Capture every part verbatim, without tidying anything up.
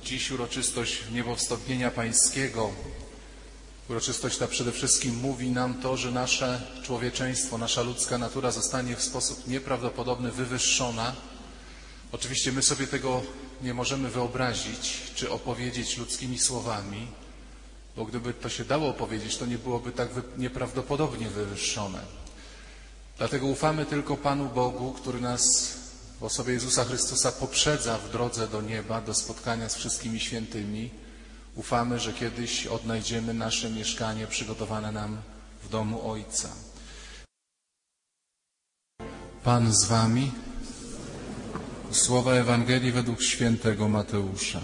Dziś uroczystość Niebowstąpienia Pańskiego. Uroczystość ta przede wszystkim mówi nam to, że nasze człowieczeństwo, nasza ludzka natura zostanie w sposób nieprawdopodobny wywyższona. Oczywiście my sobie tego nie możemy wyobrazić czy opowiedzieć ludzkimi słowami, bo gdyby to się dało opowiedzieć, to nie byłoby tak nieprawdopodobnie wywyższone. Dlatego ufamy tylko Panu Bogu, który nas w osobie Jezusa Chrystusa poprzedza w drodze do nieba, do spotkania z wszystkimi świętymi. Ufamy, że kiedyś odnajdziemy nasze mieszkanie przygotowane nam w domu Ojca. Pan z wami. Słowa Ewangelii według świętego Mateusza.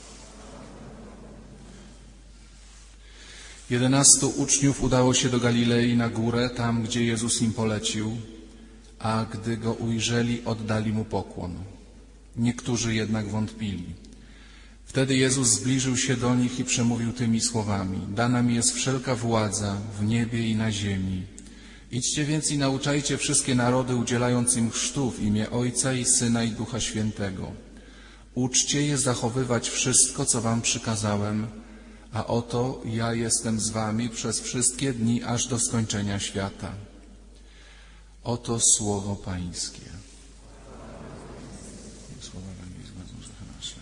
Jedenastu uczniów udało się do Galilei na górę, tam gdzie Jezus im polecił, a gdy Go ujrzeli, oddali Mu pokłon. Niektórzy jednak wątpili. Wtedy Jezus zbliżył się do nich i przemówił tymi słowami: Dana mi jest wszelka władza w niebie i na ziemi. Idźcie więc i nauczajcie wszystkie narody, udzielając im chrztu w imię Ojca i Syna i Ducha Świętego. Uczcie je zachowywać wszystko, co wam przykazałem, a oto ja jestem z wami przez wszystkie dni, aż do skończenia świata. Oto słowo Pańskie. Słowa Ewangelii zgodzą grzechy nasze.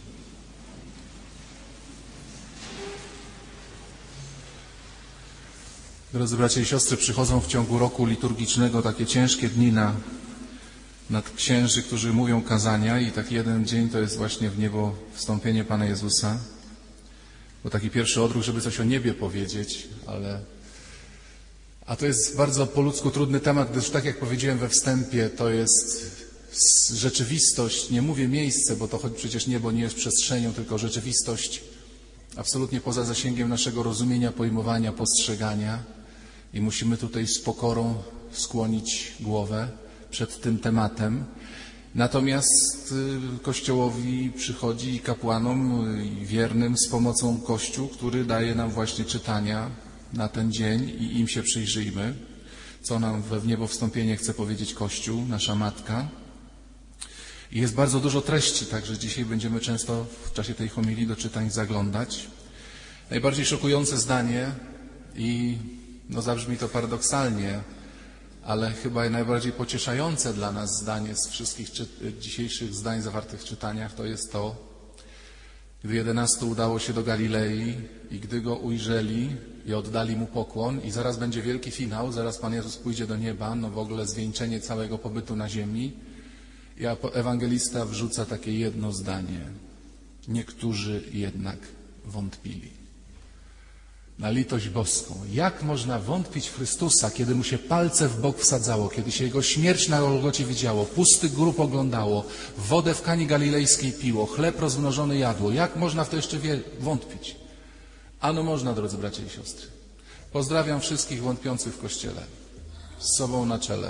Drodzy bracia i siostry, przychodzą w ciągu roku liturgicznego takie ciężkie dni na, nad księży, którzy mówią kazania, i taki jeden dzień to jest właśnie w niebo wstąpienie Pana Jezusa. Bo taki pierwszy odruch, żeby coś o niebie powiedzieć, ale... A to jest bardzo po ludzku trudny temat, gdyż tak jak powiedziałem we wstępie, to jest rzeczywistość, nie mówię miejsce, bo to choć przecież niebo nie jest przestrzenią, tylko rzeczywistość absolutnie poza zasięgiem naszego rozumienia, pojmowania, postrzegania. I musimy tutaj z pokorą skłonić głowę przed tym tematem. Natomiast Kościołowi przychodzi i kapłanom, i wiernym z pomocą Kościół, który daje nam właśnie czytania na ten dzień i im się przyjrzyjmy, co nam we wniebowstąpienie chce powiedzieć Kościół, nasza Matka. I jest bardzo dużo treści, także dzisiaj będziemy często w czasie tej homilii do czytań zaglądać. Najbardziej szokujące zdanie i no zabrzmi to paradoksalnie, ale chyba najbardziej pocieszające dla nas zdanie z wszystkich czy, dzisiejszych zdań zawartych w czytaniach to jest to, gdy jedenastu udało się do Galilei i gdy Go ujrzeli i oddali Mu pokłon, i zaraz będzie wielki finał, zaraz Pan Jezus pójdzie do nieba, no w ogóle zwieńczenie całego pobytu na ziemi, i ewangelista wrzuca takie jedno zdanie: niektórzy jednak wątpili. Na litość boską. Jak można wątpić w Chrystusa, kiedy Mu się palce w bok wsadzało, kiedy się Jego śmierć na Golgocie widziało, pusty grób oglądało, wodę w Kani Galilejskiej piło, chleb rozmnożony jadło? Jak można w to jeszcze wie- wątpić? Ano można, drodzy bracia i siostry. Pozdrawiam wszystkich wątpiących w Kościele, z sobą na czele.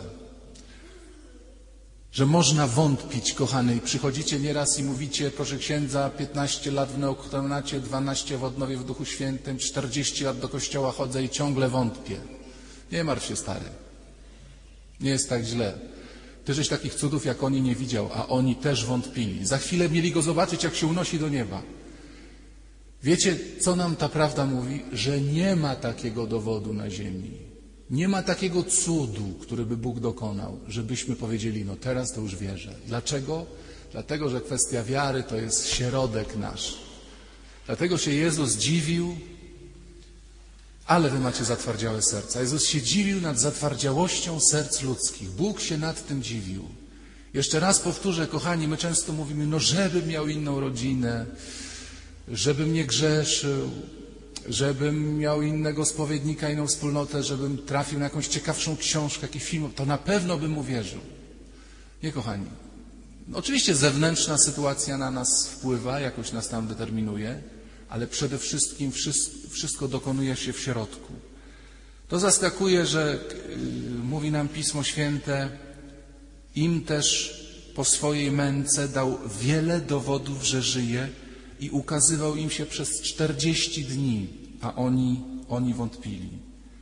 Że można wątpić, kochany, i przychodzicie nieraz i mówicie: proszę księdza, piętnaście lat w neoktonacie, dwanaście w odnowie w Duchu Świętym, czterdzieści lat do kościoła chodzę i ciągle wątpię. Nie martw się, stary. Nie jest tak źle. Ty żeś takich cudów jak oni nie widział, a oni też wątpili. Za chwilę mieli Go zobaczyć, jak się unosi do nieba. Wiecie, co nam ta prawda mówi? Że nie ma takiego dowodu na ziemi. Nie ma takiego cudu, który by Bóg dokonał, żebyśmy powiedzieli: no teraz to już wierzę. Dlaczego? Dlatego, że kwestia wiary to jest środek nasz. Dlatego się Jezus dziwił, ale wy macie zatwardziałe serca. Jezus się dziwił nad zatwardziałością serc ludzkich. Bóg się nad tym dziwił. Jeszcze raz powtórzę, kochani, my często mówimy: no żebym miał inną rodzinę, żebym nie grzeszył, żebym miał innego spowiednika, inną wspólnotę, żebym trafił na jakąś ciekawszą książkę, jakiś film, to na pewno bym uwierzył. Nie, kochani. Oczywiście zewnętrzna sytuacja na nas wpływa, jakoś nas tam determinuje, ale przede wszystkim wszystko dokonuje się w środku. To zaskakuje, że yy, mówi nam Pismo Święte: im też po swojej męce dał wiele dowodów, że żyje, i ukazywał im się przez czterdzieści dni, a oni, oni wątpili.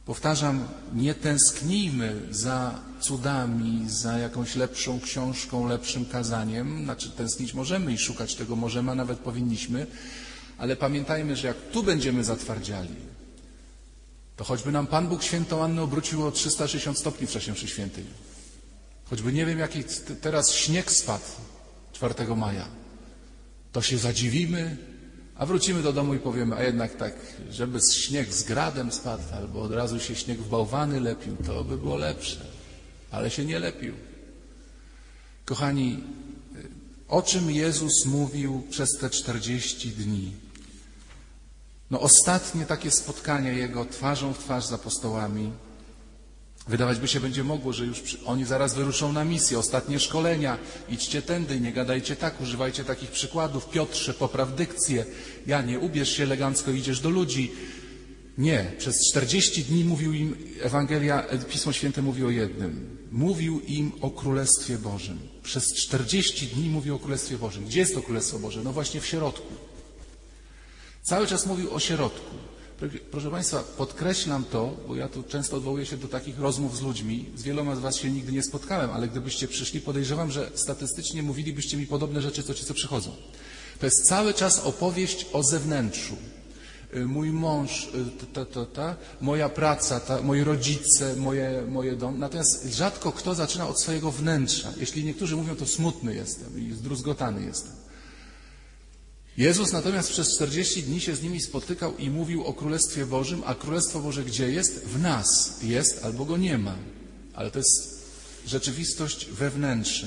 Powtarzam, nie tęsknijmy za cudami, za jakąś lepszą książką, lepszym kazaniem. Znaczy tęsknić możemy i szukać tego możemy, a nawet powinniśmy, ale pamiętajmy, że jak tu będziemy zatwardziali, to choćby nam Pan Bóg świętą Annę obrócił o trzysta sześćdziesiąt stopni w czasie mszy świętej. Choćby nie wiem, jaki teraz śnieg spadł czwartego maja, to się zadziwimy, a wrócimy do domu i powiemy, a jednak tak, żeby śnieg z gradem spadł, albo od razu się śnieg w bałwany lepił, to by było lepsze. Ale się nie lepił. Kochani, o czym Jezus mówił przez te czterdzieści dni? No ostatnie takie spotkanie Jego twarzą w twarz z apostołami. Wydawać by się będzie mogło, że już przy... oni zaraz wyruszą na misję, ostatnie szkolenia. Idźcie tędy, nie gadajcie tak, używajcie takich przykładów. Piotrze, popraw dykcję. Janie, ubierz się elegancko, idziesz do ludzi. Nie, przez czterdzieści dni mówił im, Ewangelia, Pismo Święte mówi o jednym. Mówił im o Królestwie Bożym. Przez czterdzieści dni mówił o Królestwie Bożym. Gdzie jest to Królestwo Boże? No właśnie w środku. Cały czas mówił o środku. Proszę Państwa, podkreślam to, bo ja tu często odwołuję się do takich rozmów z ludźmi. Z wieloma z Was się nigdy nie spotkałem, ale gdybyście przyszli, podejrzewam, że statystycznie mówilibyście mi podobne rzeczy, co ci, co przychodzą. To jest cały czas opowieść o zewnętrzu. Mój mąż, ta, ta, ta, moja praca, ta, moi rodzice, moje, moje dom. Natomiast rzadko kto zaczyna od swojego wnętrza. Jeśli niektórzy mówią, to smutny jestem i zdruzgotany jestem. Jezus natomiast przez czterdzieści dni się z nimi spotykał i mówił o Królestwie Bożym, a Królestwo Boże gdzie jest? W nas jest albo go nie ma. Ale to jest rzeczywistość wewnętrzna.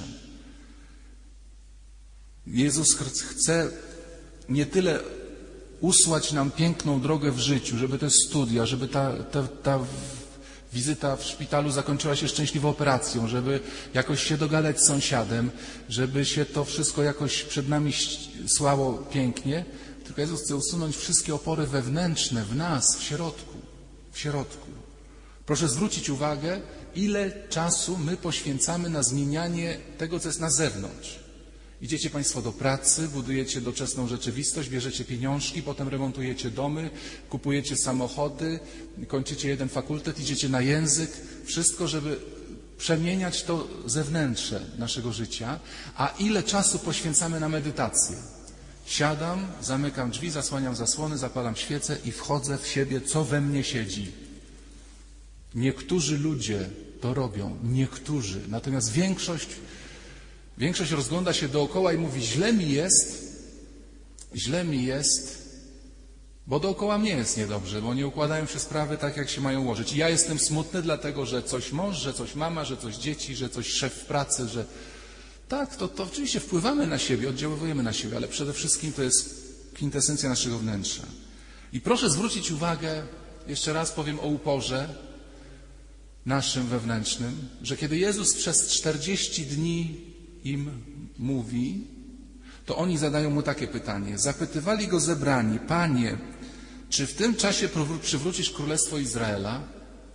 Jezus chce nie tyle usłać nam piękną drogę w życiu, żeby te studia, żeby ta, ta, ta wizyta w szpitalu zakończyła się szczęśliwą operacją, żeby jakoś się dogadać z sąsiadem, żeby się to wszystko jakoś przed nami słało pięknie. Tylko Jezus chce usunąć wszystkie opory wewnętrzne w nas, w środku. W środku. Proszę zwrócić uwagę, ile czasu my poświęcamy na zmienianie tego, co jest na zewnątrz. Idziecie Państwo do pracy, budujecie doczesną rzeczywistość, bierzecie pieniążki, potem remontujecie domy, kupujecie samochody, kończycie jeden fakultet, idziecie na język. Wszystko, żeby przemieniać to zewnętrzne naszego życia. A ile czasu poświęcamy na medytację? Siadam, zamykam drzwi, zasłaniam zasłony, zapalam świecę i wchodzę w siebie, co we mnie siedzi. Niektórzy ludzie to robią, niektórzy. Natomiast większość... Większość rozgląda się dookoła i mówi, źle mi jest, źle mi jest, bo dookoła mnie jest niedobrze, bo nie układają się sprawy tak, jak się mają ułożyć. I ja jestem smutny dlatego, że coś mąż, że coś mama, że coś dzieci, że coś szef w pracy, że tak, to, to oczywiście wpływamy na siebie, oddziałujemy na siebie, ale przede wszystkim to jest kwintesencja naszego wnętrza. I proszę zwrócić uwagę, jeszcze raz powiem o uporze naszym wewnętrznym, że kiedy Jezus przez czterdzieści dni im mówi, to oni zadają mu takie pytanie. Zapytywali go zebrani, Panie, czy w tym czasie przywrócisz Królestwo Izraela?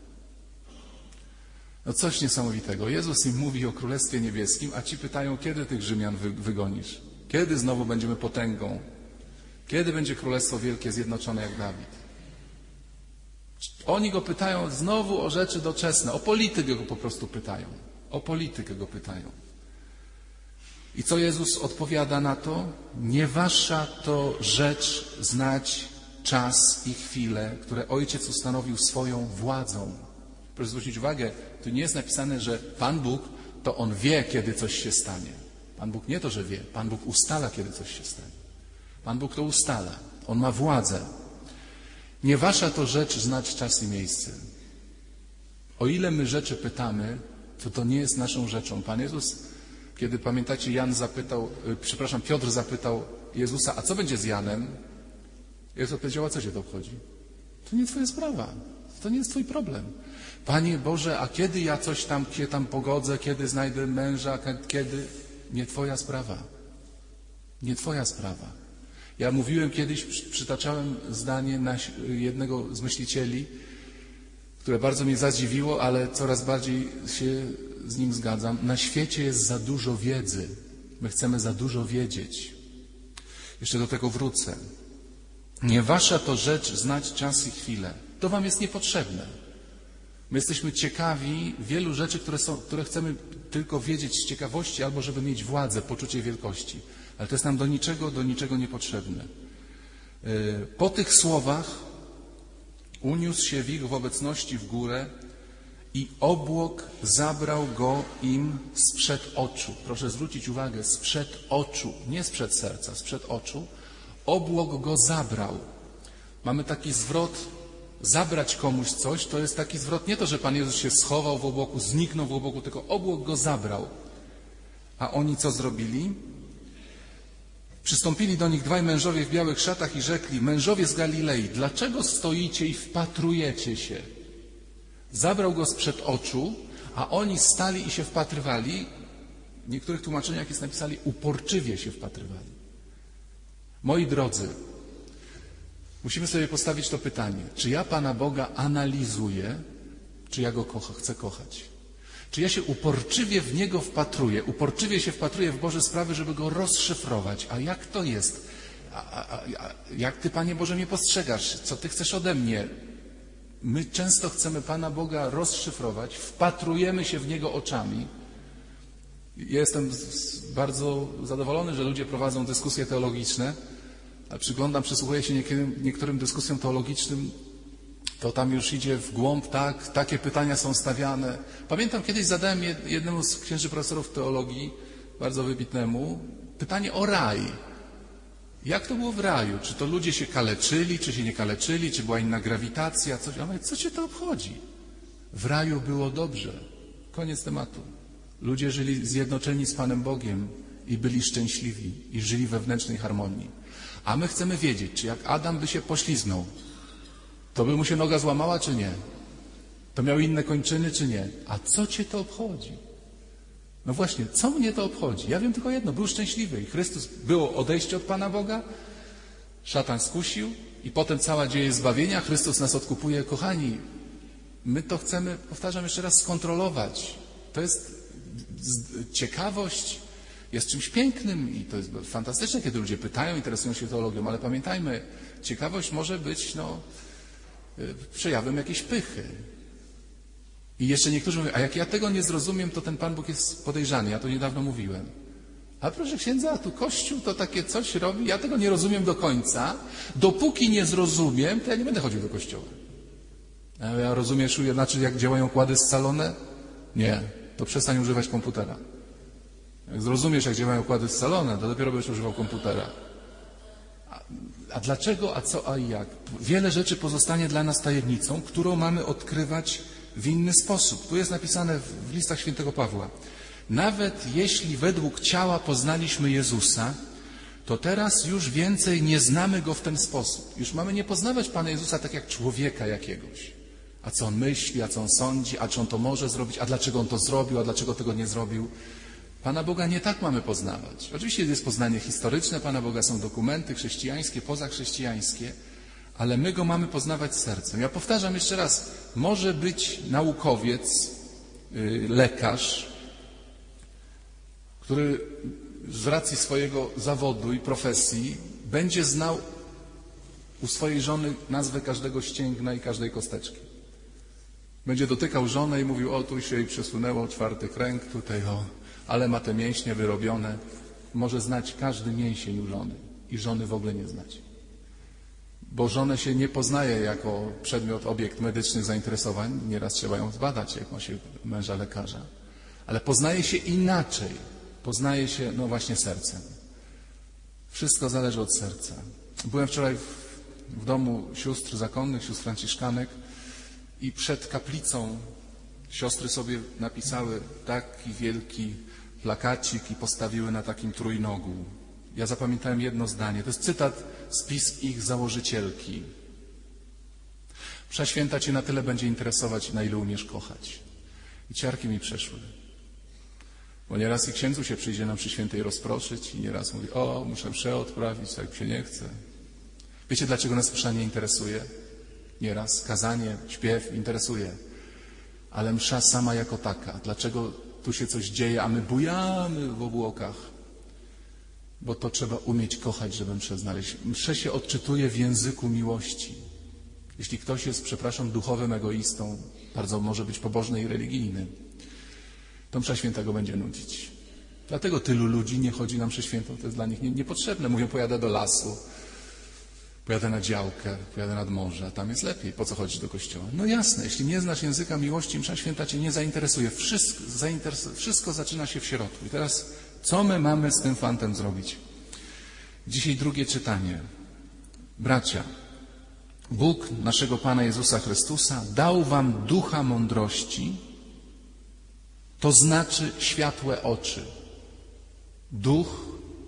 No coś niesamowitego. Jezus im mówi o Królestwie Niebieskim, a ci pytają, kiedy tych Rzymian wy, wygonisz? Kiedy znowu będziemy potęgą? Kiedy będzie Królestwo Wielkie, zjednoczone jak Dawid? Oni go pytają znowu o rzeczy doczesne, o politykę go po prostu pytają. O politykę go pytają. I co Jezus odpowiada na to? Nie wasza to rzecz znać czas i chwilę, które Ojciec ustanowił swoją władzą. Proszę zwrócić uwagę, tu nie jest napisane, że Pan Bóg, to On wie, kiedy coś się stanie. Pan Bóg nie to, że wie, Pan Bóg ustala, kiedy coś się stanie. Pan Bóg to ustala. On ma władzę. Nie wasza to rzecz znać czas i miejsce. O ile my rzeczy pytamy, to to nie jest naszą rzeczą. Pan Jezus, kiedy pamiętacie, Jan zapytał, przepraszam, Piotr zapytał Jezusa, a co będzie z Janem? Jezus odpowiedział, a co się to obchodzi? To nie twoja sprawa. To nie jest twój problem. Panie Boże, a kiedy ja coś tam, kiedy tam pogodzę, kiedy znajdę męża, kiedy... Nie twoja sprawa. Nie twoja sprawa. Ja mówiłem kiedyś, przytaczałem zdanie na jednego z myślicieli, które bardzo mnie zadziwiło, ale coraz bardziej się z nim zgadzam. Na świecie jest za dużo wiedzy. My chcemy za dużo wiedzieć. Jeszcze do tego wrócę. Nie wasza to rzecz znać czas i chwilę. To wam jest niepotrzebne. My jesteśmy ciekawi wielu rzeczy, które, są, które chcemy tylko wiedzieć z ciekawości albo żeby mieć władzę, poczucie wielkości. Ale to jest nam do niczego, do niczego niepotrzebne. Po tych słowach uniósł się w ich obecności w górę i obłok zabrał go im sprzed oczu. Proszę zwrócić uwagę, sprzed oczu, nie sprzed serca, sprzed oczu. Obłok go zabrał. Mamy taki zwrot, zabrać komuś coś, to jest taki zwrot, nie to, że Pan Jezus się schował w obłoku, zniknął w obłoku, tylko obłok go zabrał. A oni co zrobili? Przystąpili do nich dwaj mężowie w białych szatach i rzekli: mężowie z Galilei, dlaczego stoicie i wpatrujecie się? Zabrał go sprzed oczu, a oni stali i się wpatrywali. W niektórych tłumaczeniach jest napisali, uporczywie się wpatrywali. Moi drodzy, musimy sobie postawić to pytanie, czy ja Pana Boga analizuję, czy ja Go kocha, chcę kochać? Czy ja się uporczywie w Niego wpatruję, uporczywie się wpatruję w Boże sprawy, żeby Go rozszyfrować? A jak to jest? A, a, a, jak Ty, Panie Boże, mnie postrzegasz? Co Ty chcesz ode mnie? My często chcemy Pana Boga rozszyfrować, wpatrujemy się w Niego oczami. Ja jestem bardzo zadowolony, że ludzie prowadzą dyskusje teologiczne, a przyglądam, przysłuchuję się niektórym, niektórym dyskusjom teologicznym, to tam już idzie w głąb, tak, takie pytania są stawiane. Pamiętam, kiedyś zadałem jednemu z księży profesorów teologii, bardzo wybitnemu, pytanie o raj. Jak to było w raju? Czy to ludzie się kaleczyli, czy się nie kaleczyli, czy była inna grawitacja, coś? Ja mówię, co cię to obchodzi? W raju było dobrze. Koniec tematu. Ludzie żyli zjednoczeni z Panem Bogiem i byli szczęśliwi i żyli we wewnętrznej harmonii. A my chcemy wiedzieć, czy jak Adam by się pośliznął, to by mu się noga złamała, czy nie? To miał inne kończyny, czy nie? A co cię to obchodzi? No właśnie, co mnie to obchodzi? Ja wiem tylko jedno, był szczęśliwy i Chrystus, było odejście od Pana Boga, szatan skusił i potem cała dzieje zbawienia, Chrystus nas odkupuje. Kochani, my to chcemy, powtarzam jeszcze raz, skontrolować. To jest ciekawość, jest czymś pięknym i to jest fantastyczne, kiedy ludzie pytają, interesują się teologią, ale pamiętajmy, ciekawość może być no, przejawem jakiejś pychy. I jeszcze niektórzy mówią, a jak ja tego nie zrozumiem, to ten Pan Bóg jest podejrzany. Ja to niedawno mówiłem. A proszę księdza, tu Kościół to takie coś robi, ja tego nie rozumiem do końca. Dopóki nie zrozumiem, to ja nie będę chodził do kościoła. A ja rozumiesz, znaczy jak działają kłady scalone? Nie, to przestań używać komputera. Jak zrozumiesz, jak działają układy scalone, to dopiero będziesz używał komputera. A, a dlaczego, a co, a i jak? Wiele rzeczy pozostanie dla nas tajemnicą, którą mamy odkrywać w inny sposób. Tu jest napisane w listach świętego Pawła. Nawet jeśli według ciała poznaliśmy Jezusa, to teraz już więcej nie znamy Go w ten sposób. Już mamy nie poznawać Pana Jezusa tak jak człowieka jakiegoś. A co On myśli, a co On sądzi, a czy On to może zrobić, a dlaczego On to zrobił, a dlaczego tego nie zrobił. Pana Boga nie tak mamy poznawać. Oczywiście jest poznanie historyczne Pana Boga, są dokumenty chrześcijańskie, pozachrześcijańskie, ale my Go mamy poznawać sercem. Ja powtarzam jeszcze raz, może być naukowiec, yy, lekarz, który z racji swojego zawodu i profesji będzie znał u swojej żony nazwę każdego ścięgna i każdej kosteczki. Będzie dotykał żonę i mówił, o tu się jej przesunęło, czwarty kręg, tutaj o, ale ma te mięśnie wyrobione. Może znać każdy mięsień u żony i żony w ogóle nie znać. Bo żonę się nie poznaje jako przedmiot, obiekt medycznych zainteresowań. Nieraz trzeba ją zbadać, jak ma się męża lekarza. Ale poznaje się inaczej. Poznaje się, no właśnie, sercem. Wszystko zależy od serca. Byłem wczoraj w, w domu sióstr zakonnych, sióstr franciszkanek i przed kaplicą siostry sobie napisały taki wielki plakacik i postawiły na takim trójnogu. Ja zapamiętałem jedno zdanie. To jest cytat z pism ich założycielki. Msza święta Cię na tyle będzie interesować, na ile umiesz kochać. I ciarki mi przeszły. Bo nieraz i księdzu się przyjdzie nam przy świętej rozproszyć i nieraz mówi, o, muszę mszę odprawić, tak się nie chce. Wiecie, dlaczego nas msza nie interesuje? Nieraz kazanie, śpiew interesuje. Ale msza sama jako taka. Dlaczego tu się coś dzieje, a my bujamy w obłokach? Bo to trzeba umieć kochać, żeby mszę znaleźć. Mszę się odczytuje w języku miłości. Jeśli ktoś jest, przepraszam, duchowym egoistą, bardzo może być pobożny i religijny, to msza święta go będzie nudzić. Dlatego tylu ludzi nie chodzi na mszę świętą, to jest dla nich nie, niepotrzebne. Mówią, pojadę do lasu, pojadę na działkę, pojadę nad morze, a tam jest lepiej. Po co chodzić do kościoła? No jasne, jeśli nie znasz języka miłości, msza święta cię nie zainteresuje. Wszystko, zainteres- wszystko zaczyna się w środku. I teraz, co my mamy z tym fantem zrobić? Dzisiaj drugie czytanie. Bracia, Bóg naszego Pana Jezusa Chrystusa dał wam ducha mądrości, to znaczy światłe oczy. Duch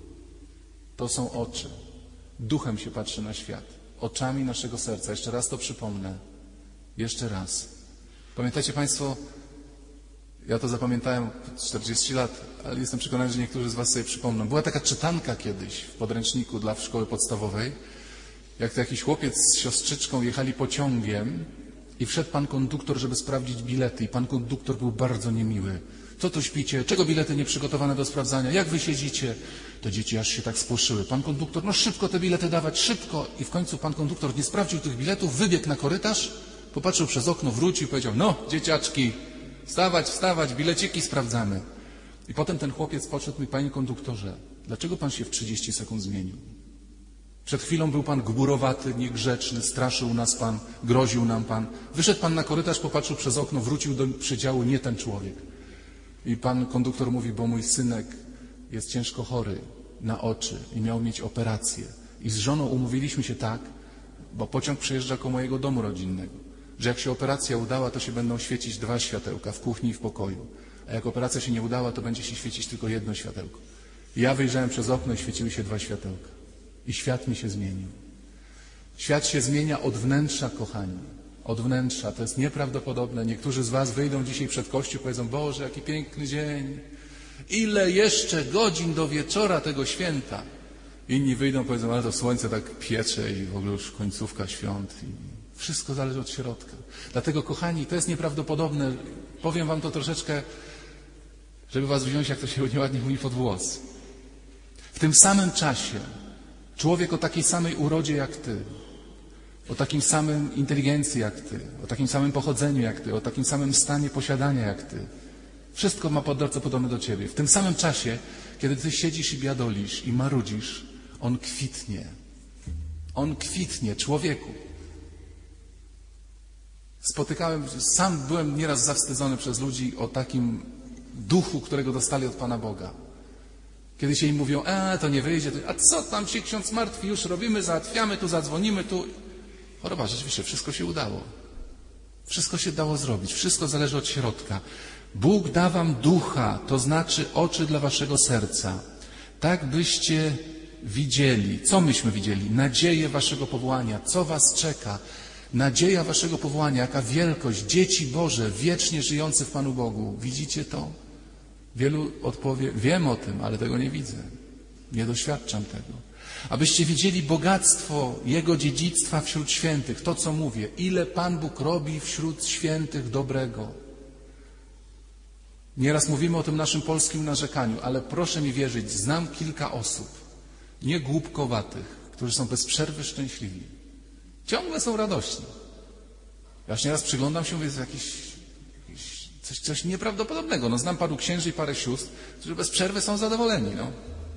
to są oczy. Duchem się patrzy na świat. Oczami naszego serca. Jeszcze raz to przypomnę. Jeszcze raz. Pamiętacie Państwo, ja to zapamiętałem czterdzieści lat, ale jestem przekonany, że niektórzy z Was sobie przypomną. Była taka czytanka kiedyś w podręczniku dla szkoły podstawowej, jak to jakiś chłopiec z siostrzyczką jechali pociągiem i wszedł pan konduktor, żeby sprawdzić bilety. I pan konduktor był bardzo niemiły. Co tu śpicie? Czego bilety nie przygotowane do sprawdzania? Jak wy siedzicie? To dzieci aż się tak spłoszyły. Pan konduktor, no szybko te bilety dawać, szybko. I w końcu pan konduktor nie sprawdził tych biletów, wybiegł na korytarz, popatrzył przez okno, wrócił i powiedział, no dzieciaczki, wstawać, wstawać, bileciki sprawdzamy. I potem ten chłopiec podszedł mi, panie konduktorze, dlaczego pan się w trzydzieści sekund zmienił? Przed chwilą był pan gburowaty, niegrzeczny, straszył nas pan, groził nam pan. Wyszedł pan na korytarz, popatrzył przez okno, wrócił do przedziału, nie ten człowiek. I pan konduktor mówi, bo mój synek jest ciężko chory na oczy i miał mieć operację. I z żoną umówiliśmy się tak, bo pociąg przejeżdża koło mojego domu rodzinnego, że jak się operacja udała, to się będą świecić dwa światełka w kuchni i w pokoju. A jak operacja się nie udała, to będzie się świecić tylko jedno światełko. I ja wyjrzałem przez okno i świeciły się dwa światełka. I świat mi się zmienił. Świat się zmienia od wnętrza, kochani. Od wnętrza. To jest nieprawdopodobne. Niektórzy z was wyjdą dzisiaj przed kościół i powiedzą, Boże, jaki piękny dzień. Ile jeszcze godzin do wieczora tego święta. Inni wyjdą i powiedzą, ale to słońce tak piecze i w ogóle już końcówka świąt. I wszystko zależy od środka. Dlatego, kochani, to jest nieprawdopodobne. Powiem wam to troszeczkę, żeby was wziąć, jak to się nieładnie mówi, pod włos. W tym samym czasie człowiek o takiej samej urodzie jak ty, o takim samym inteligencji jak ty, o takim samym pochodzeniu jak ty, o takim samym stanie posiadania jak ty. Wszystko ma bardzo podobne do ciebie. W tym samym czasie, kiedy ty siedzisz i biadolisz i marudzisz, on kwitnie. On kwitnie, człowieku. Spotykałem, sam byłem nieraz zawstydzony przez ludzi o takim duchu, którego dostali od Pana Boga. Kiedy się im mówią, a to nie wyjdzie, to, a co tam się ksiądz martwi, już robimy, załatwiamy, tu zadzwonimy, tu. Choroba, rzeczywiście, wszystko się udało. Wszystko się dało zrobić, wszystko zależy od środka. Bóg da wam ducha, to znaczy oczy dla waszego serca, tak byście widzieli. Co myśmy widzieli? Nadzieję waszego powołania, co was czeka. Nadzieja waszego powołania, jaka wielkość, dzieci Boże, wiecznie żyjący w Panu Bogu. Widzicie to? Wielu odpowie, wiem o tym, ale tego nie widzę. Nie doświadczam tego. Abyście widzieli bogactwo Jego dziedzictwa wśród świętych. To, co mówię. Ile Pan Bóg robi wśród świętych dobrego. Nieraz mówimy o tym naszym polskim narzekaniu, ale proszę mi wierzyć, znam kilka osób, nie głupkowatych, którzy są bez przerwy szczęśliwi. Ciągle są radośni. Ja już nieraz przyglądam się, mówię, jest jakiś, jakiś coś, coś nieprawdopodobnego. No, znam paru księży i parę sióstr, którzy bez przerwy są zadowoleni. No.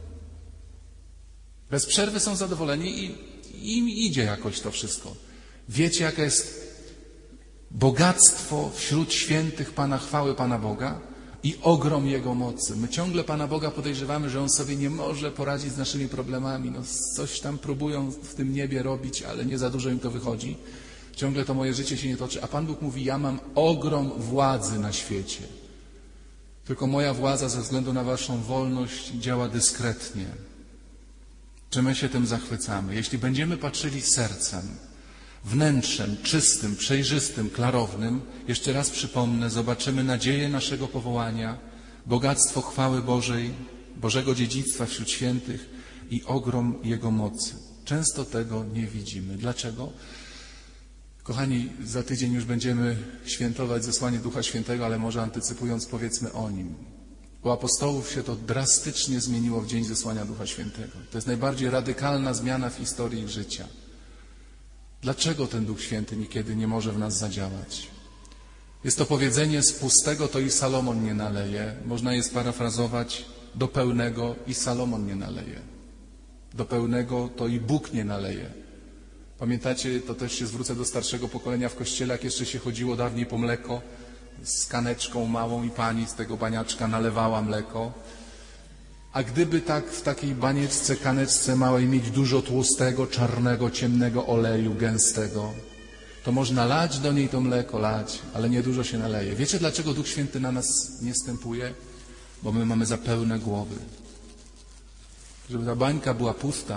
Bez przerwy są zadowoleni i, i im idzie jakoś to wszystko. Wiecie, jakie jest bogactwo wśród świętych Pana, chwały Pana Boga i ogrom Jego mocy. My ciągle Pana Boga podejrzewamy, że On sobie nie może poradzić z naszymi problemami. No, coś tam próbują w tym niebie robić, ale nie za dużo im to wychodzi. Ciągle to moje życie się nie toczy. A Pan Bóg mówi, ja mam ogrom władzy na świecie. Tylko moja władza ze względu na waszą wolność działa dyskretnie. Czy my się tym zachwycamy? Jeśli będziemy patrzyli sercem, wnętrzem, czystym, przejrzystym, klarownym, jeszcze raz przypomnę, zobaczymy nadzieję naszego powołania, bogactwo chwały Bożej, Bożego dziedzictwa wśród świętych i ogrom Jego mocy. Często tego nie widzimy. Dlaczego? Kochani, za tydzień już będziemy świętować zesłanie Ducha Świętego, ale może antycypując, powiedzmy o Nim. U apostołów się to drastycznie zmieniło w dzień zesłania Ducha Świętego. To jest najbardziej radykalna zmiana w historii ich życia. Dlaczego ten Duch Święty niekiedy nie może w nas zadziałać? Jest to powiedzenie: z pustego to i Salomon nie naleje. Można je sparafrazować: do pełnego i Salomon nie naleje. Do pełnego to i Bóg nie naleje. Pamiętacie, to też się zwrócę do starszego pokolenia w kościele, jak jeszcze się chodziło dawniej po mleko z kaneczką małą i pani z tego baniaczka nalewała mleko. A gdyby tak w takiej banieczce, kaneczce małej mieć dużo tłustego, czarnego, ciemnego oleju, gęstego, to można lać do niej to mleko, lać, ale niedużo się naleje. Wiecie, dlaczego Duch Święty na nas nie stępuje? Bo my mamy za pełne głowy. Żeby ta bańka była pusta,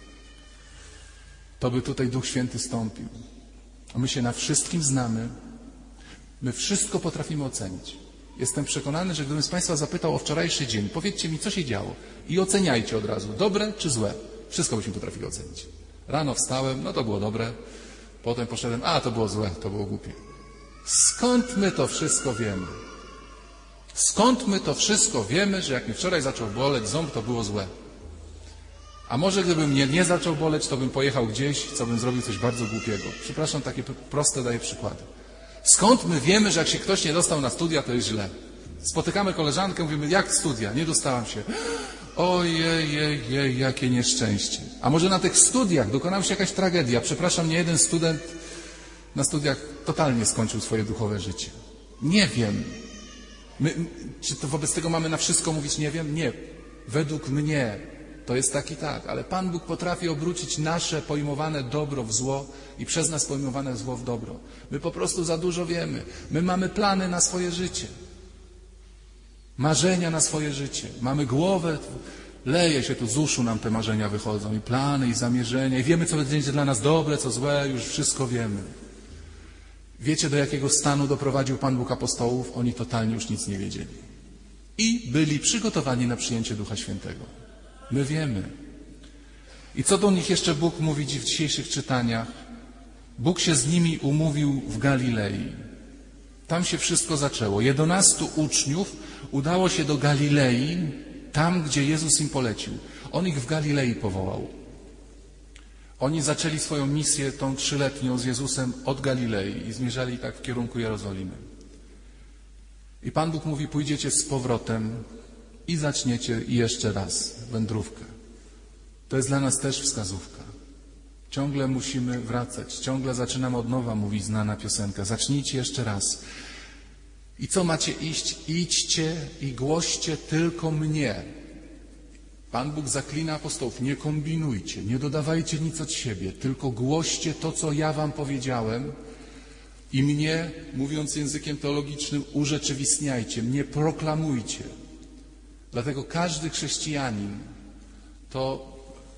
to by tutaj Duch Święty stąpił. A my się na wszystkim znamy. My wszystko potrafimy ocenić. Jestem przekonany, że gdybym z Państwa zapytał o wczorajszy dzień, powiedzcie mi, co się działo i oceniajcie od razu, dobre czy złe. Wszystko byśmy potrafili ocenić. Rano wstałem, no to było dobre. Potem poszedłem, a to było złe, to było głupie. Skąd my to wszystko wiemy? Skąd my to wszystko wiemy, że jak mnie wczoraj zaczął boleć ząb, to było złe? A może gdybym mnie nie zaczął boleć, to bym pojechał gdzieś, co bym zrobił coś bardzo głupiego. Przepraszam, takie proste daję przykłady. Skąd my wiemy, że jak się ktoś nie dostał na studia, to jest źle? Spotykamy koleżankę, mówimy, jak studia? Nie dostałam się. Ojej, jej, jej, jakie nieszczęście. A może na tych studiach dokonała się jakaś tragedia? Przepraszam, nie jeden student na studiach totalnie skończył swoje duchowe życie. Nie wiem. My, czy to wobec tego mamy na wszystko mówić nie wiem? Nie. Według mnie to jest tak i tak, ale Pan Bóg potrafi obrócić nasze pojmowane dobro w zło i przez nas pojmowane zło w dobro. My po prostu za dużo wiemy. My mamy plany na swoje życie. Marzenia na swoje życie. Mamy głowę, leje się tu z uszu, nam te marzenia wychodzą i plany, i zamierzenia, i wiemy, co będzie dla nas dobre, co złe, już wszystko wiemy. Wiecie, do jakiego stanu doprowadził Pan Bóg apostołów? Oni totalnie już nic nie wiedzieli. I byli przygotowani na przyjęcie Ducha Świętego. My wiemy. I co do nich jeszcze Bóg mówi w dzisiejszych czytaniach? Bóg się z nimi umówił w Galilei. Tam się wszystko zaczęło. Jedenastu uczniów udało się do Galilei, tam, gdzie Jezus im polecił. On ich w Galilei powołał. Oni zaczęli swoją misję, tą trzyletnią z Jezusem od Galilei i zmierzali tak w kierunku Jerozolimy. I Pan Bóg mówi, pójdziecie z powrotem i zaczniecie jeszcze raz wędrówkę. To jest dla nas też wskazówka. Ciągle musimy wracać, ciągle zaczynamy od nowa, mówi znana piosenka. Zacznijcie jeszcze raz. I co macie iść? Idźcie i głoście tylko mnie. Pan Bóg zaklina apostołów, nie kombinujcie, nie dodawajcie nic od siebie, tylko głoście to, co ja wam powiedziałem i mnie, mówiąc językiem teologicznym, urzeczywistniajcie, mnie proklamujcie. Dlatego każdy chrześcijanin to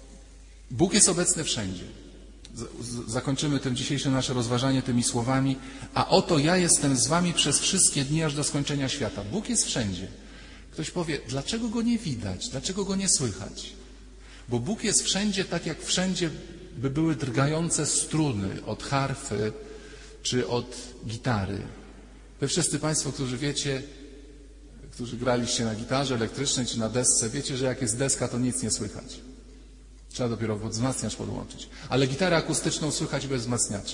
Bóg jest obecny wszędzie. Zakończymy tym dzisiejsze nasze rozważanie tymi słowami. A oto ja jestem z wami przez wszystkie dni aż do skończenia świata. Bóg jest wszędzie. Ktoś powie, dlaczego Go nie widać? Dlaczego Go nie słychać? Bo Bóg jest wszędzie tak, jak wszędzie by były drgające struny od harfy czy od gitary. Wy wszyscy Państwo, którzy wiecie, którzy graliście na gitarze elektrycznej czy na desce, wiecie, że jak jest deska, to nic nie słychać. Trzeba dopiero wzmacniacz podłączyć. Ale gitarę akustyczną słychać bez wzmacniacza.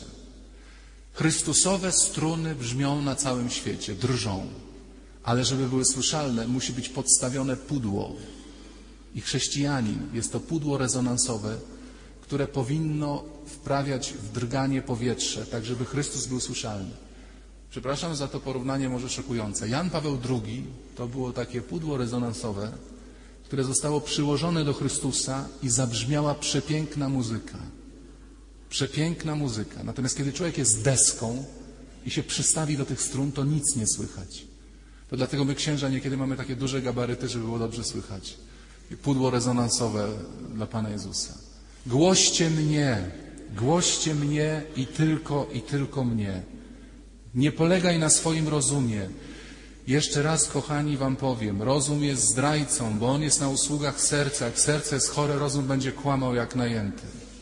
Chrystusowe struny brzmią na całym świecie, drżą. Ale żeby były słyszalne, musi być podstawione pudło. I chrześcijanin jest to pudło rezonansowe, które powinno wprawiać w drganie powietrze, tak żeby Chrystus był słyszalny. Przepraszam za to porównanie może szokujące. Jan Paweł drugi to było takie pudło rezonansowe, które zostało przyłożone do Chrystusa i zabrzmiała przepiękna muzyka. Przepiękna muzyka. Natomiast kiedy człowiek jest deską i się przystawi do tych strun, to nic nie słychać. To dlatego my, księża, niekiedy mamy takie duże gabaryty, żeby było dobrze słychać. I pudło rezonansowe dla Pana Jezusa. Głoście mnie, głoście mnie i tylko, i tylko mnie. Nie polegaj na swoim rozumie. Jeszcze raz, kochani, wam powiem, rozum jest zdrajcą, bo on jest na usługach serca. Jak serce jest chore, rozum będzie kłamał jak najęty.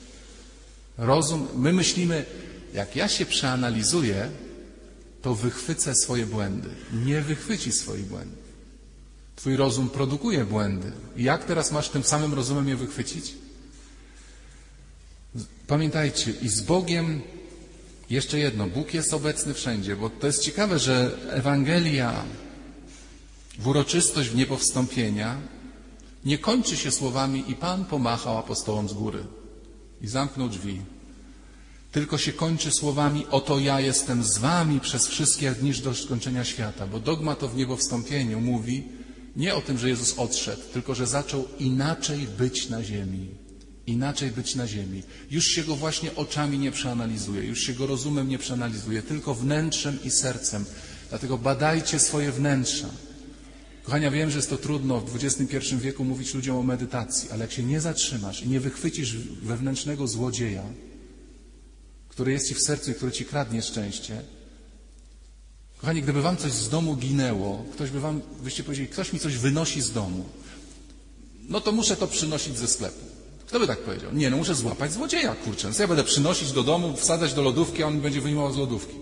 Rozum, my myślimy, jak ja się przeanalizuję, to wychwycę swoje błędy. Nie wychwyci swoich błędów. Twój rozum produkuje błędy. I jak teraz masz tym samym rozumem je wychwycić? Pamiętajcie, i z Bogiem jeszcze jedno, Bóg jest obecny wszędzie, bo to jest ciekawe, że Ewangelia w uroczystość w niebo wstąpienia nie kończy się słowami i Pan pomachał apostołom z góry i zamknął drzwi, tylko się kończy słowami oto ja jestem z wami przez wszystkie dni do skończenia świata, bo dogmat o w niebo wstąpieniu mówi nie o tym, że Jezus odszedł, tylko że zaczął inaczej być na ziemi. Inaczej być na ziemi. Już się go właśnie oczami nie przeanalizuje, już się go rozumem nie przeanalizuje, tylko wnętrzem i sercem. Dlatego badajcie swoje wnętrza. Kochania, wiem, że jest to trudno w dwudziestym pierwszym wieku mówić ludziom o medytacji, ale jak się nie zatrzymasz i nie wychwycisz wewnętrznego złodzieja, który jest ci w sercu i który ci kradnie szczęście, kochani, gdyby wam coś z domu ginęło, ktoś by wam, byście powiedzieli, ktoś mi coś wynosi z domu, no to muszę to przynosić ze sklepu. Kto by tak powiedział? Nie, no muszę złapać złodzieja, kurczę. No ja będę przynosić do domu, wsadzać do lodówki, a on będzie wyjmował z lodówki.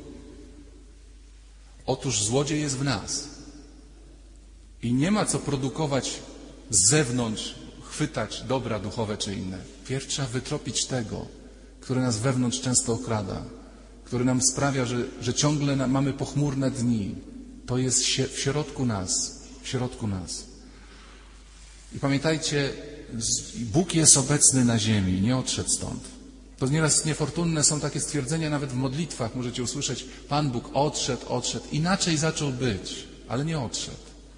Otóż złodziej jest w nas. I nie ma co produkować z zewnątrz, chwytać dobra duchowe czy inne. Pierw trzeba wytropić tego, który nas wewnątrz często okrada, który nam sprawia, że, że ciągle na, mamy pochmurne dni. To jest się, w środku nas, w środku nas. I pamiętajcie, Bóg jest obecny na ziemi, nie odszedł stąd. To nieraz niefortunne są takie stwierdzenia, nawet w modlitwach możecie usłyszeć, Pan Bóg odszedł, odszedł. Inaczej zaczął być, ale nie odszedł.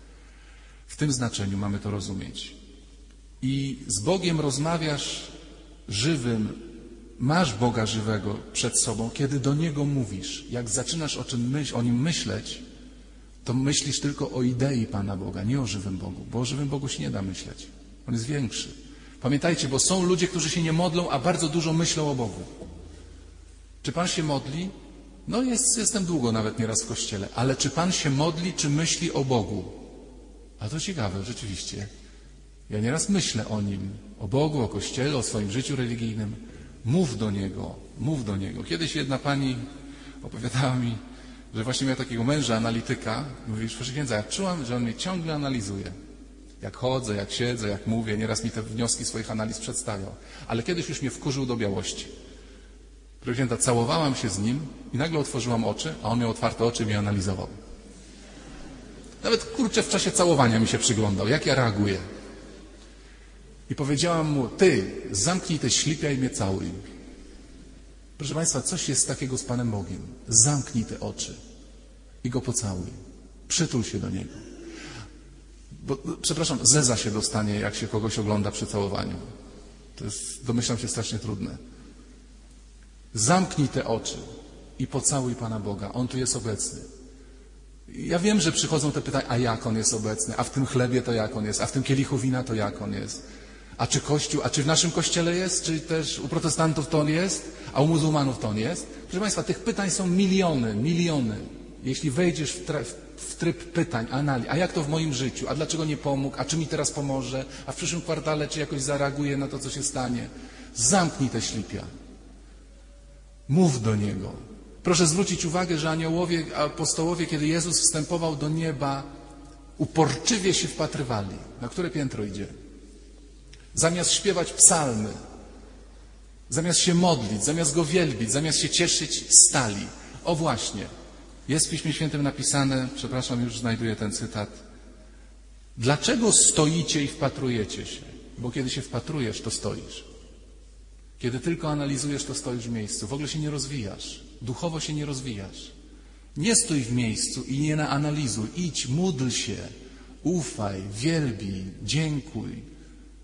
W tym znaczeniu mamy to rozumieć. I z Bogiem rozmawiasz żywym, masz Boga żywego przed sobą, kiedy do Niego mówisz. Jak zaczynasz o, czym myśl, o Nim myśleć, to myślisz tylko o idei Pana Boga, nie o żywym Bogu, bo o żywym Bogu się nie da myśleć. On jest większy. Pamiętajcie, bo są ludzie, którzy się nie modlą, a bardzo dużo myślą o Bogu. Czy Pan się modli? No jest, jestem długo nawet nieraz w kościele, ale czy Pan się modli, czy myśli o Bogu? A to ciekawe, rzeczywiście. Ja nieraz myślę o Nim, o Bogu, o Kościele, o swoim życiu religijnym. Mów do Niego, mów do Niego. Kiedyś jedna pani opowiadała mi, że właśnie miała takiego męża, analityka. Mówi, proszę księdza, ja czułam, że on mnie ciągle analizuje. Jak chodzę, jak siedzę, jak mówię, nieraz mi te wnioski swoich analiz przedstawiał. Ale kiedyś już mnie wkurzył do białości. Proszę księdza, całowałam się z nim i nagle otworzyłam oczy, a on miał otwarte oczy i mnie analizował. Nawet, kurczę, w czasie całowania mi się przyglądał, jak ja reaguję. I powiedziałam mu, ty, zamknij te ślipia i mnie całuj. Proszę Państwa, coś jest takiego z Panem Bogiem. Zamknij te oczy i Go pocałuj. Przytul się do Niego. Bo, przepraszam, zeza się dostanie, jak się kogoś ogląda przy całowaniu. To jest, domyślam się, strasznie trudne. Zamknij te oczy i pocałuj Pana Boga. On tu jest obecny. Ja wiem, że przychodzą te pytania, a jak On jest obecny? A w tym chlebie to jak On jest? A w tym kielichu wina to jak On jest? A czy Kościół, a czy w naszym Kościele jest? Czy też u protestantów to On jest? A u muzułmanów to On jest? Proszę Państwa, tych pytań są miliony, miliony. Jeśli wejdziesz w, tra- w tryb pytań, analiz, a jak to w moim życiu? A dlaczego nie pomógł? A czy mi teraz pomoże? A w przyszłym kwartale czy jakoś zareaguje na to, co się stanie? Zamknij te ślipia. Mów do Niego. Proszę zwrócić uwagę, że aniołowie, apostołowie, kiedy Jezus wstępował do nieba, uporczywie się wpatrywali. Na które piętro idzie? Zamiast śpiewać psalmy, zamiast się modlić, zamiast Go wielbić, zamiast się cieszyć, stali. O właśnie, jest w Piśmie Świętym napisane, przepraszam, już znajduję ten cytat. Dlaczego stoicie i wpatrujecie się? Bo kiedy się wpatrujesz, to stoisz. Kiedy tylko analizujesz, to stoisz w miejscu. W ogóle się nie rozwijasz. Duchowo się nie rozwijasz. Nie stój w miejscu i nie analizuj. Idź, módl się, ufaj, wielbij, dziękuj.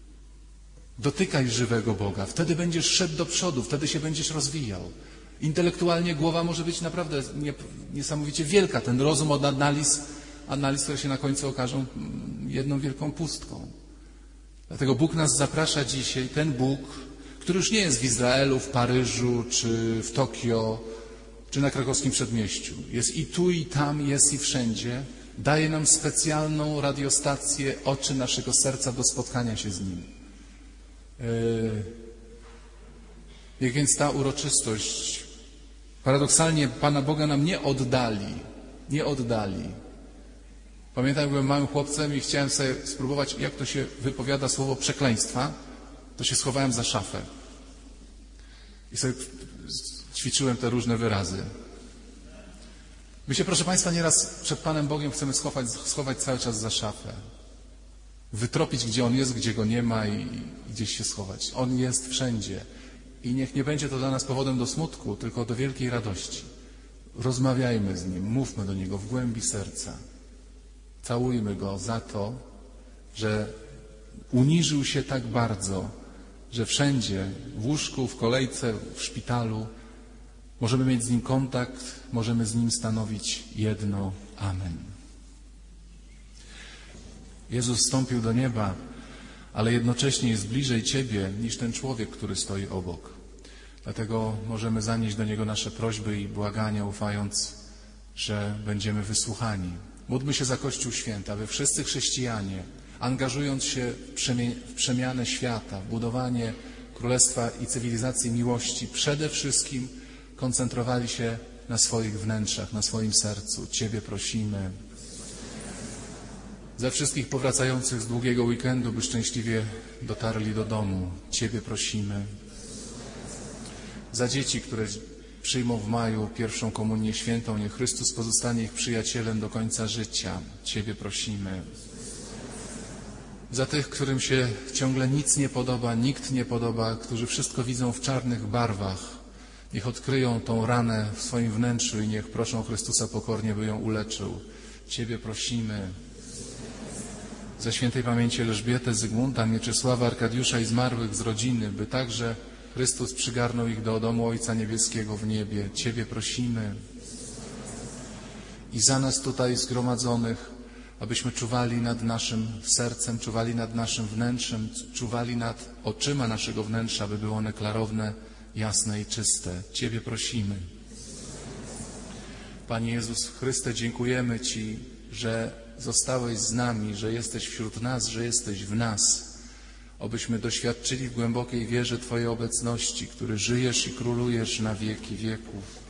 Dotykaj żywego Boga. Wtedy będziesz szedł do przodu, wtedy się będziesz rozwijał. Intelektualnie głowa może być naprawdę niesamowicie wielka. Ten rozum od analiz, analiz, które się na końcu okażą jedną wielką pustką. Dlatego Bóg nas zaprasza dzisiaj, ten Bóg, który już nie jest w Izraelu, w Paryżu, czy w Tokio, czy na krakowskim przedmieściu. Jest i tu, i tam, jest i wszędzie. Daje nam specjalną radiostację, oczy naszego serca do spotkania się z Nim. Jak więc ta uroczystość paradoksalnie Pana Boga nam nie oddali, nie oddali. Pamiętam, jak byłem małym chłopcem i chciałem sobie spróbować, jak to się wypowiada słowo przekleństwa, to się schowałem za szafę. I sobie ćwiczyłem te różne wyrazy. My się, proszę Państwa, nieraz przed Panem Bogiem chcemy schować, schować cały czas za szafę. Wytropić, gdzie On jest, gdzie Go nie ma i, i gdzieś się schować. On jest wszędzie. I niech nie będzie to dla nas powodem do smutku, tylko do wielkiej radości. Rozmawiajmy z Nim, mówmy do Niego w głębi serca. Całujmy Go za to, że uniżył się tak bardzo, że wszędzie, w łóżku, w kolejce, w szpitalu, możemy mieć z Nim kontakt, możemy z Nim stanowić jedno. Amen. Jezus wstąpił do nieba, ale jednocześnie jest bliżej Ciebie niż ten człowiek, który stoi obok. Dlatego możemy zanieść do Niego nasze prośby i błagania, ufając, że będziemy wysłuchani. Módlmy się za Kościół Święty, aby wszyscy chrześcijanie, angażując się w przemianę świata, w budowanie Królestwa i cywilizacji miłości, przede wszystkim koncentrowali się na swoich wnętrzach, na swoim sercu. Ciebie prosimy. Za wszystkich powracających z długiego weekendu, by szczęśliwie dotarli do domu. Ciebie prosimy. Za dzieci, które przyjmą w maju pierwszą komunię świętą, niech Chrystus pozostanie ich przyjacielem do końca życia. Ciebie prosimy. Za tych, którym się ciągle nic nie podoba, nikt nie podoba, którzy wszystko widzą w czarnych barwach, niech odkryją tą ranę w swoim wnętrzu i niech proszą Chrystusa pokornie, by ją uleczył. Ciebie prosimy. Za świętej pamięci Elżbietę, Zygmunta, Mieczysława, Arkadiusza i zmarłych z rodziny, by także Chrystus przygarnął ich do domu Ojca Niebieskiego w niebie. Ciebie prosimy. I za nas tutaj zgromadzonych, abyśmy czuwali nad naszym sercem, czuwali nad naszym wnętrzem, czuwali nad oczyma naszego wnętrza, aby były one klarowne, jasne i czyste. Ciebie prosimy. Panie Jezus Chryste, dziękujemy Ci, że zostałeś z nami, że jesteś wśród nas, że jesteś w nas. Obyśmy doświadczyli w głębokiej wierze Twojej obecności, który żyjesz i królujesz na wieki wieków.